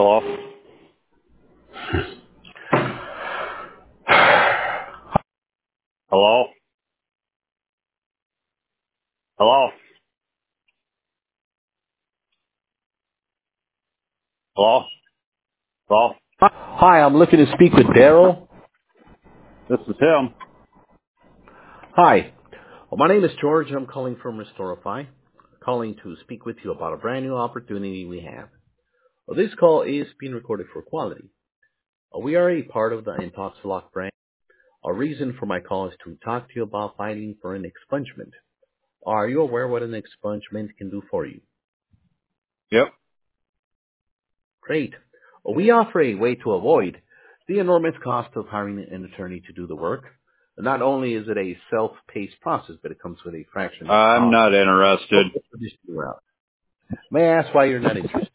Hello? Hello? Hello? Hello? Hello? Hi, I'm looking to speak with Daryl. This is him. Hi, my name is George. I'm calling from Restorify, calling to speak with you about a brand new opportunity we have. This call is being recorded for quality. We are a part of the Intoxilock brand. A reason for my call is to talk to you about fighting for an expungement. Are you aware what an expungement can do for you? Yep. Great. We offer a way to avoid the enormous cost of hiring an attorney to do the work. Not only is it a self-paced process, but it comes with a fraction of the I'm cost not of interested. the traditional route. May I ask why you're not interested?